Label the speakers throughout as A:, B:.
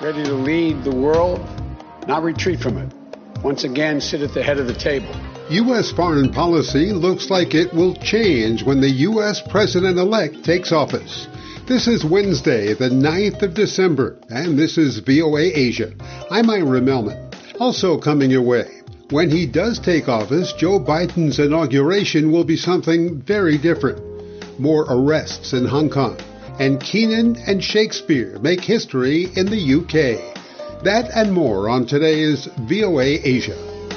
A: ready to lead the world, not retreat from it. Once again, sit at the head of the table.
B: U.S. foreign policy looks like it will change when the U.S. president-elect takes office. This is Wednesday, the 9th of December, and this is VOA Asia. I'm Ira Melman. Also coming your way, when he does take office, Joe Biden's inauguration will be something very different. More arrests in Hong Kong, and Kenan and Shakespeare make history in the UK. That and more on today's VOA Asia.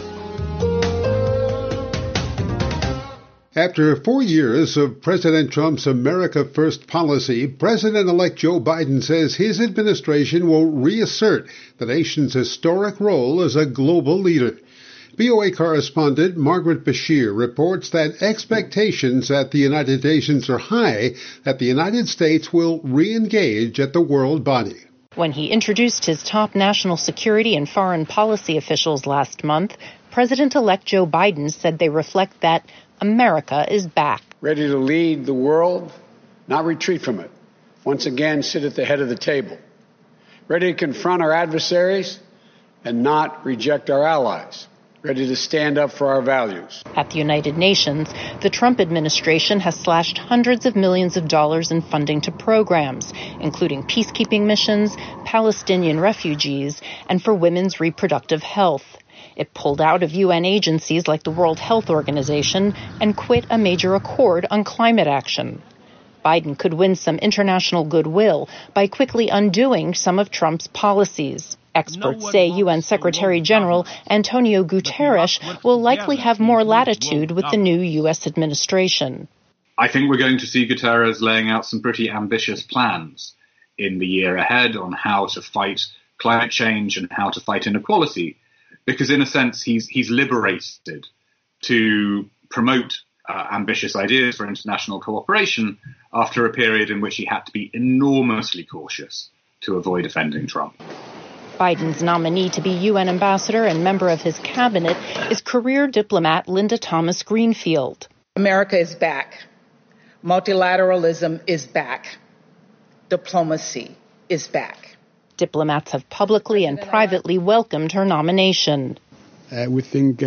B: After 4 years of President Trump's America First policy, President-elect Joe Biden says his administration will reassert the nation's historic role as a global leader. VOA correspondent Margaret Bashir reports that expectations at the United Nations are high that the United States will re-engage at the world body.
C: When he introduced his top national security and foreign policy officials last month, President-elect Joe Biden said they reflect that America is back.
A: Ready to lead the world, not retreat from it. Once again, sit at the head of the table. Ready to confront our adversaries and not reject our allies. Ready to stand up for our values.
C: At the United Nations, the Trump administration has slashed hundreds of millions of dollars in funding to programs, including peacekeeping missions, Palestinian refugees, and for women's reproductive health. It pulled out of UN agencies like the World Health Organization and quit a major accord on climate action. Biden could win some international goodwill by quickly undoing some of Trump's policies. Experts say UN Secretary General Antonio Guterres will likely have more latitude with the new U.S. administration.
D: I think we're going to see Guterres laying out some pretty ambitious plans in the year ahead on how to fight climate change and how to fight inequality, because in a sense he's liberated to promote ambitious ideas for international cooperation after a period in which he had to be enormously cautious to avoid offending Trump.
C: Biden's nominee to be UN ambassador and member of his cabinet is career diplomat Linda Thomas Greenfield.
E: America is back. Multilateralism is back. Diplomacy is back.
C: Diplomats have publicly and privately welcomed her nomination.
F: We think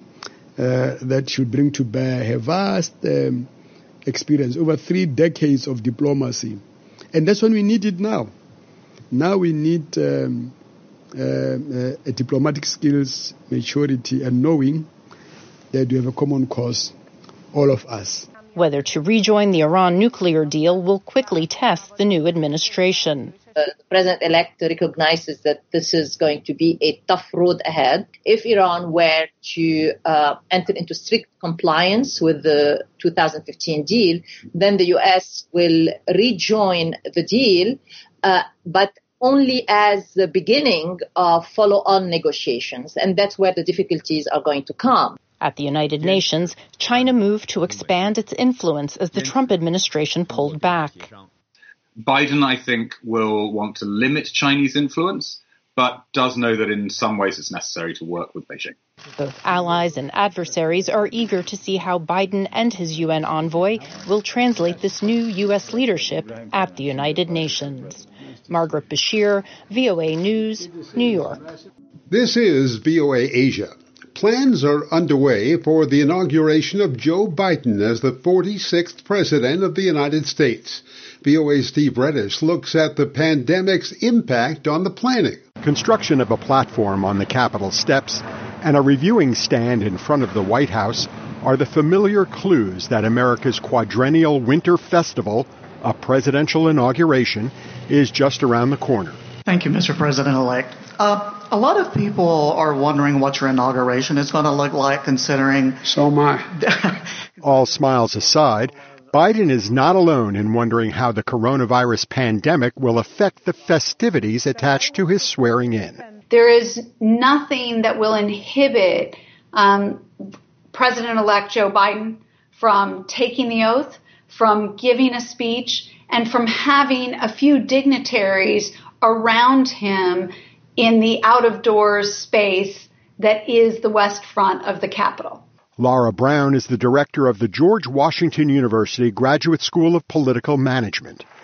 F: that should bring to bear her vast experience, over 3 decades of diplomacy. And that's what we need it now. Now we need diplomatic skills, maturity, and knowing that we have a common cause, all of us.
C: Whether to rejoin the Iran nuclear deal will quickly test the new administration.
G: The president-elect recognizes that this is going to be a tough road ahead. If Iran were to enter into strict compliance with the 2015 deal, then the U.S. will rejoin the deal, but only as the beginning of follow-on negotiations. And that's where the difficulties are going to come.
C: At the United Nations, China moved to expand its influence as the Trump administration pulled back.
D: Biden, I think, will want to limit Chinese influence, but does know that in some ways it's necessary to work with Beijing.
C: Both allies and adversaries are eager to see how Biden and his UN envoy will translate this new U.S. leadership at the United Nations. Margaret Bashir, VOA News, New York.
B: This is VOA Asia. Plans are underway for the inauguration of Joe Biden as the 46th President of the United States. VOA's Steve Reddish looks at the pandemic's impact on the planning.
H: Construction of a platform on the Capitol steps and a reviewing stand in front of the White House are the familiar clues that America's quadrennial winter festival, a presidential inauguration, is just around the corner.
I: Thank you, Mr. President-elect. A lot of people are wondering what your inauguration is going to look like, considering...
A: So am I.
H: All smiles aside, Biden is not alone in wondering how the coronavirus pandemic will affect the festivities attached to his swearing in.
J: There is nothing that will inhibit President-elect Joe Biden from taking the oath, from giving a speech, and from having a few dignitaries around him in the out-of-doors space that is the west front of the Capitol.
H: Laura Brown is the director of the George Washington University Graduate School of Political Management.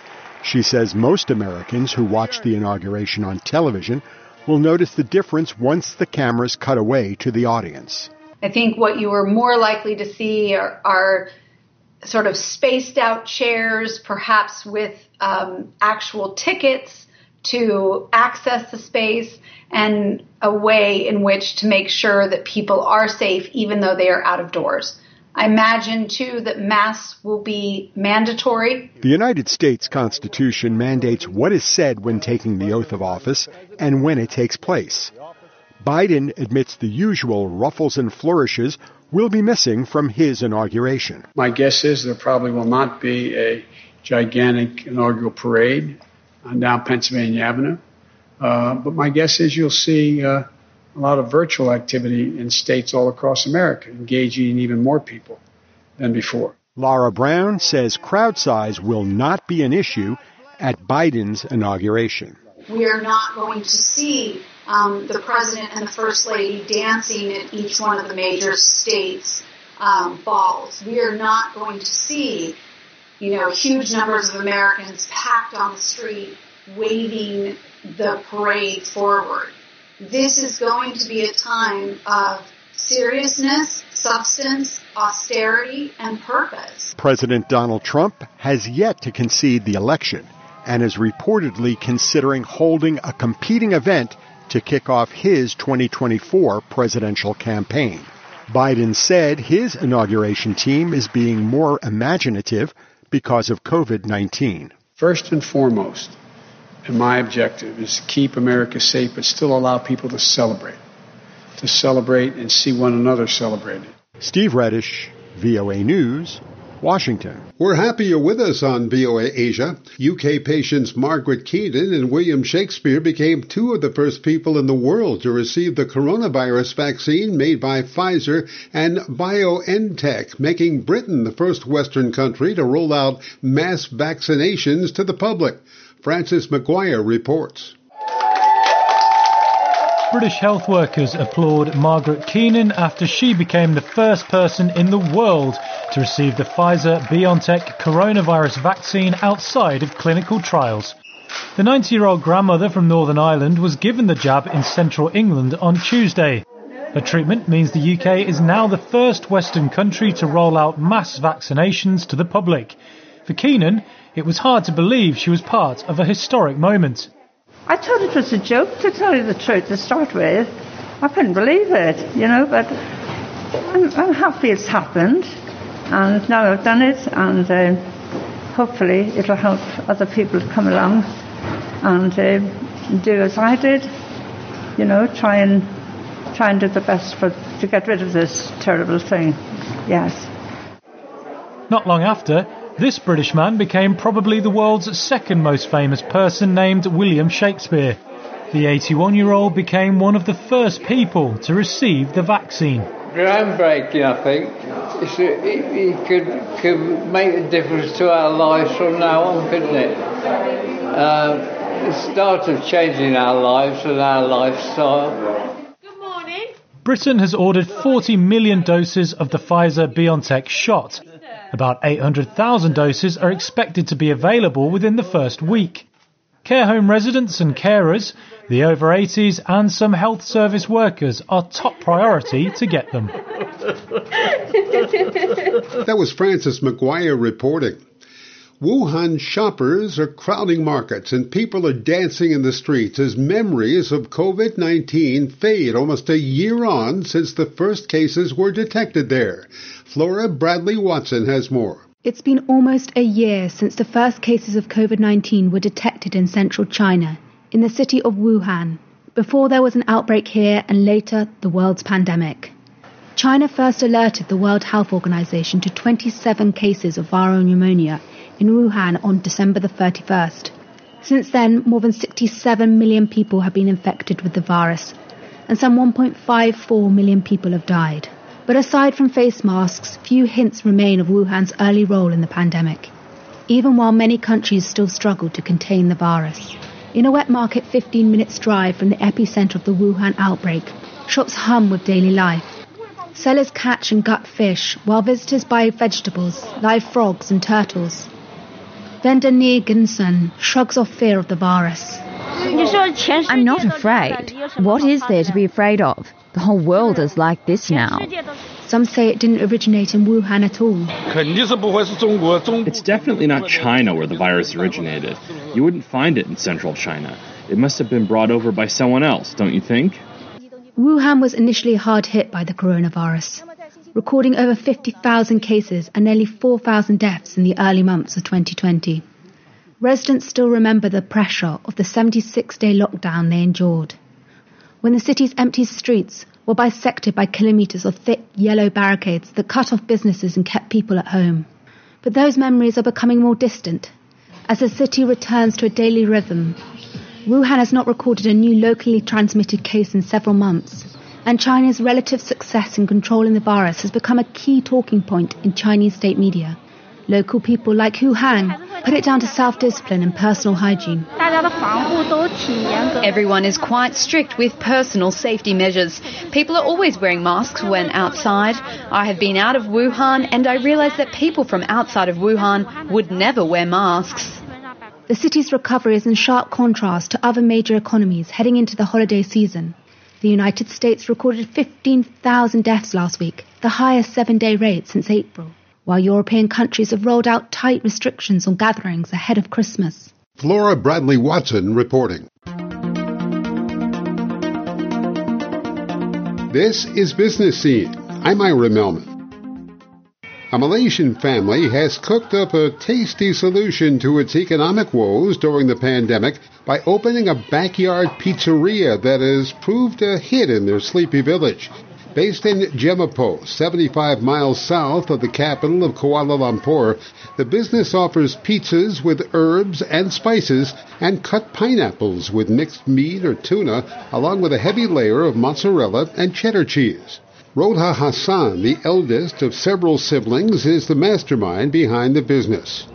H: She says most Americans who watch the inauguration on television will notice the difference once the cameras cut away to the audience.
J: I think what you are more likely to see are sort of spaced out chairs, perhaps with actual tickets to access the space, and a way in which to make sure that people are safe even though they are out of doors. I imagine, too, that masks will be mandatory.
H: The United States Constitution mandates what is said when taking the oath of office and when it takes place. Biden admits the usual ruffles and flourishes will be missing from his inauguration.
A: My guess is there probably will not be a gigantic inaugural parade on down Pennsylvania Avenue. But my guess is you'll see a lot of virtual activity in states all across America, engaging even more people than before.
H: Laura Brown says crowd size will not be an issue at Biden's inauguration.
J: We are not going to see the president and the first lady dancing at each one of the major states' balls. We are not going to see, huge numbers of Americans packed on the street waving the parade forward. This is going to be a time of seriousness, substance, austerity, and purpose.
H: President Donald Trump has yet to concede the election and is reportedly considering holding a competing event to kick off his 2024 presidential campaign. Biden said his inauguration team is being more imaginative because of COVID-19.
A: First and foremost, and my objective is to keep America safe, but still allow people to celebrate and see one another celebrated.
H: Steve Reddish, VOA News, Washington.
B: We're happy you're with us on VOA Asia. UK patients Margaret Keenan and William Shakespeare became two of the first people in the world to receive the coronavirus vaccine made by Pfizer and BioNTech, making Britain the first Western country to roll out mass vaccinations to the public. Francis McGuire reports.
K: British health workers applaud Margaret Keenan after she became the first person in the world to receive the Pfizer-BioNTech coronavirus vaccine outside of clinical trials. The 90-year-old grandmother from Northern Ireland was given the jab in central England on Tuesday. Her treatment means the UK is now the first Western country to roll out mass vaccinations to the public. For Keenan, it was hard to believe she was part of a historic moment.
L: I thought it was a joke, to tell you the truth, to start with. I couldn't believe it, but I'm happy it's happened. And now I've done it, and hopefully it'll help other people to come along and do as I did, try and do the best to get rid of this terrible thing. Yes.
K: Not long after, this British man became probably the world's second most famous person, named William Shakespeare. The 81-year-old became one of the first people to receive the vaccine.
M: Groundbreaking, I think. It could make a difference to our lives from now on, couldn't it? The start of changing our lives and our lifestyle.
J: Good morning.
K: Britain has ordered 40 million doses of the Pfizer-BioNTech shot. About 800,000 doses are expected to be available within the first week. Care home residents and carers, the over 80s and some health service workers are top priority to get them.
B: That was Francis McGuire reporting. Wuhan shoppers are crowding markets and people are dancing in the streets as memories of COVID-19 fade almost a year on since the first cases were detected there. Flora Bradley Watson has more.
N: It's been almost a year since the first cases of COVID-19 were detected in central China, in the city of Wuhan, before there was an outbreak here and later the world's pandemic. China first alerted the World Health Organization to 27 cases of viral pneumonia in Wuhan on December the 31st. Since then, more than 67 million people have been infected with the virus, and some 1.54 million people have died. But aside from face masks, few hints remain of Wuhan's early role in the pandemic, even while many countries still struggle to contain the virus. In a wet market 15 minutes drive from the epicenter of the Wuhan outbreak, shops hum with daily life. Sellers catch and gut fish, while visitors buy vegetables, live frogs and turtles. Venda Nia Ginson shrugs off fear of the virus.
O: I'm not afraid. What is there to be afraid of? The whole world is like this now.
N: Some say it didn't originate in Wuhan at all.
P: It's definitely not China where the virus originated. You wouldn't find it in central China. It must have been brought over by someone else, don't you think?
N: Wuhan was initially hard hit by the coronavirus, recording over 50,000 cases and nearly 4,000 deaths in the early months of 2020. Residents still remember the pressure of the 76-day lockdown they endured, when the city's empty streets were bisected by kilometres of thick yellow barricades that cut off businesses and kept people at home. But those memories are becoming more distant as the city returns to a daily rhythm. Wuhan has not recorded a new locally transmitted case in several months, and China's relative success in controlling the virus has become a key talking point in Chinese state media. Local people like Hu Hang put it down to self-discipline and personal hygiene.
Q: Everyone is quite strict with personal safety measures. People are always wearing masks when outside. I have been out of Wuhan and I realised that people from outside of Wuhan would never wear masks.
N: The city's recovery is in sharp contrast to other major economies heading into the holiday season. The United States recorded 15,000 deaths last week, the highest 7-day rate since April, while European countries have rolled out tight restrictions on gatherings ahead of Christmas.
B: Flora Bradley Watson reporting. This is Business Scene. I'm Ira Melman. A Malaysian family has cooked up a tasty solution to its economic woes during the pandemic by opening a backyard pizzeria that has proved a hit in their sleepy village. Based in Jemapo, 75 miles south of the capital of Kuala Lumpur, the business offers pizzas with herbs and spices and cut pineapples with mixed meat or tuna, along with a heavy layer of mozzarella and cheddar cheese. Rodha Hassan, the eldest of several siblings, is the mastermind behind the business.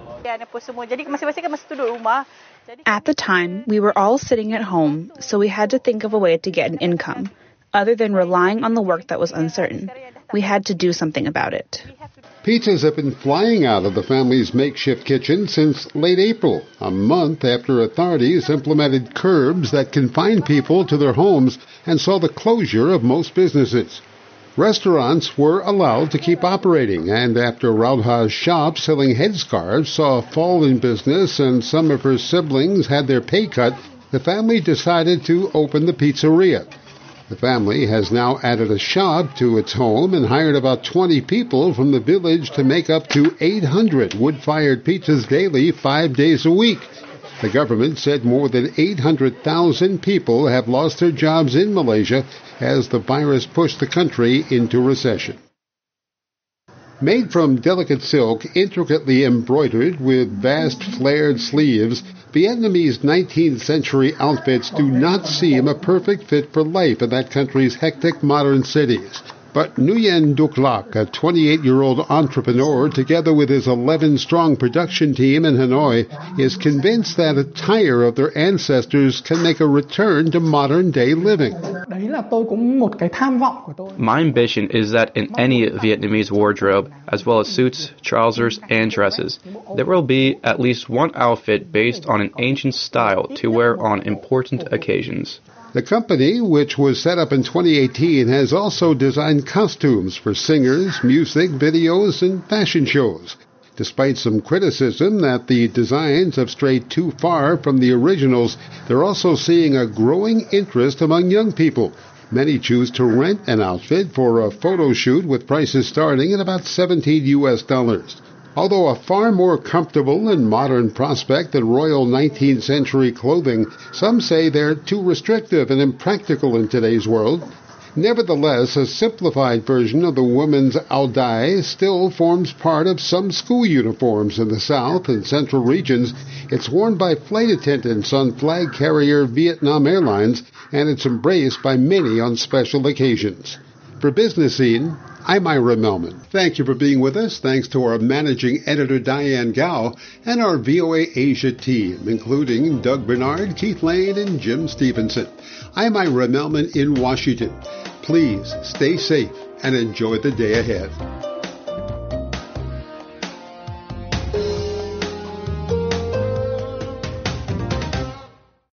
R: At the time, we were all sitting at home, so we had to think of a way to get an income. Other than relying on the work that was uncertain, we had to do something about it.
B: Pizzas have been flying out of the family's makeshift kitchen since late April, a month after authorities implemented curbs that confined people to their homes and saw the closure of most businesses. Restaurants were allowed to keep operating, and after Raudha's shop selling headscarves saw a fall in business and some of her siblings had their pay cut, the family decided to open the pizzeria. The family has now added a shop to its home and hired about 20 people from the village to make up to 800 wood-fired pizzas daily, 5 days a week. The government said more than 800,000 people have lost their jobs in Malaysia as the virus pushed the country into recession. Made from delicate silk, intricately embroidered with vast flared sleeves, Vietnamese 19th century outfits do not seem a perfect fit for life in that country's hectic modern cities. But Nguyen Duc Lac, a 28-year-old entrepreneur, together with his 11-strong production team in Hanoi, is convinced that attire of their ancestors can make a return to modern-day living.
S: My ambition is that in any Vietnamese wardrobe, as well as suits, trousers, and dresses, there will be at least one outfit based on an ancient style to wear on important occasions.
B: The company, which was set up in 2018, has also designed costumes for singers, music, videos, and fashion shows. Despite some criticism that the designs have strayed too far from the originals, they're also seeing a growing interest among young people. Many choose to rent an outfit for a photo shoot with prices starting at about $17. Although a far more comfortable and modern prospect than royal 19th century clothing, some say they're too restrictive and impractical in today's world. Nevertheless, a simplified version of the woman's ao dai still forms part of some school uniforms in the south and central regions. It's worn by flight attendants on flag carrier Vietnam Airlines, and it's embraced by many on special occasions. For Business Scene, I'm Ira Melman. Thank you for being with us. Thanks to our managing editor, Diane Gao, and our VOA Asia team, including Doug Bernard, Keith Lane, and Jim Stevenson. I'm Ira Melman in Washington. Please stay safe and enjoy the day ahead.